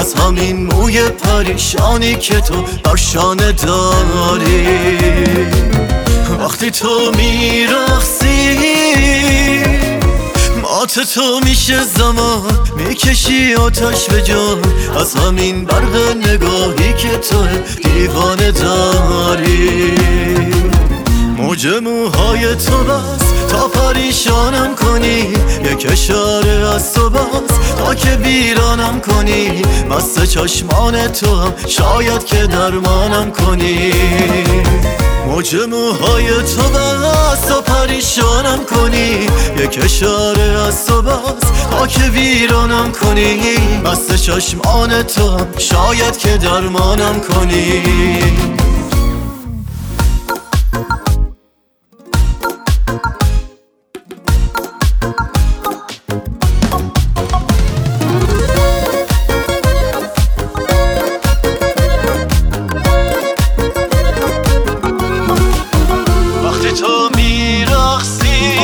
از همین موی پریشانی که تو بر شانه داری. وقتی تو میرقصی مات تو میشه زمان، میکشی آتش به جان از همین برق نگاهی که تو دیوانه داری. موج موهای تو بس تا پریشانم کنی، یک اشاره از تو بس تا که ویرانم کنی. مست چشمان تو هم شاید که درمانم کنی. موج موهای تو بس تا پریشانم کنی، یک اشاره از تو بس تا که ویرانم کنی. مست چشمان تو هم شاید که درمانم کنی. تو میرقصی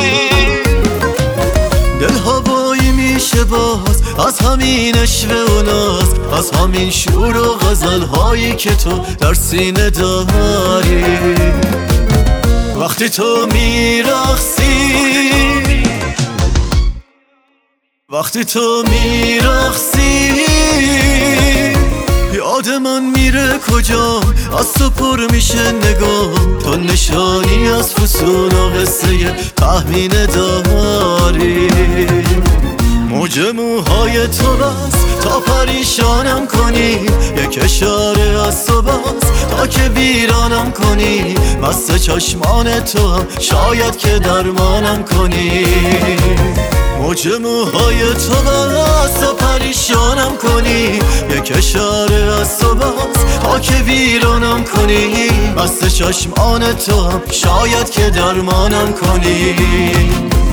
دل هوایی میشه باز از همین اشوه و ناز، از همین شور و غزل هایی که تو در سینه داری. وقتی تو میرقصی وقتی تو میرقصی یاد من میره کجا، از تو پر میشه نگاه. تو نشانی از فسون و قصه تهمینه داری. موج موهای تو بس تا پریشانم کنی، یک اشاره از تو بس تا که ویرانم کنی. مست چشمان تو هم شاید که درمانم کنی. موج موهای تو بس تا پریشانم کنی، یک اشاره از تو بس تا که ویرانم کنی. مست چشمان تو هم شاید که درمانم کنی.